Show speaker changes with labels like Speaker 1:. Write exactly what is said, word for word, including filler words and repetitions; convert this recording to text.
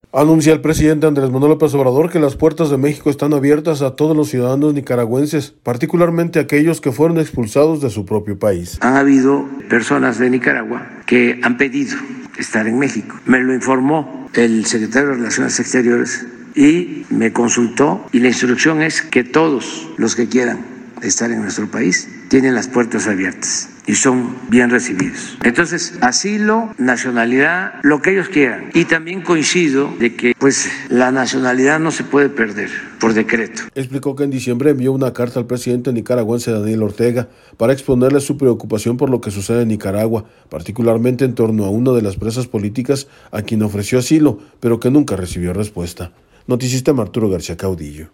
Speaker 1: Anuncia el presidente Andrés Manuel López Obrador que las puertas de México están abiertas a todos los ciudadanos nicaragüenses, particularmente aquellos que fueron expulsados de su propio país.
Speaker 2: Han habido personas de Nicaragua que han pedido estar en México. Me lo informó el secretario de Relaciones Exteriores y me consultó, y la instrucción es que todos los que quieran estar en nuestro país tienen las puertas abiertas y son bien recibidos. Entonces, asilo, nacionalidad, lo que ellos quieran. Y también coincido de que pues la nacionalidad no se puede perder por decreto.
Speaker 1: Explicó que en diciembre envió una carta al presidente nicaragüense Daniel Ortega para exponerle su preocupación por lo que sucede en Nicaragua, particularmente en torno a una de las presas políticas a quien ofreció asilo, pero que nunca recibió respuesta. Noticista Arturo García Caudillo.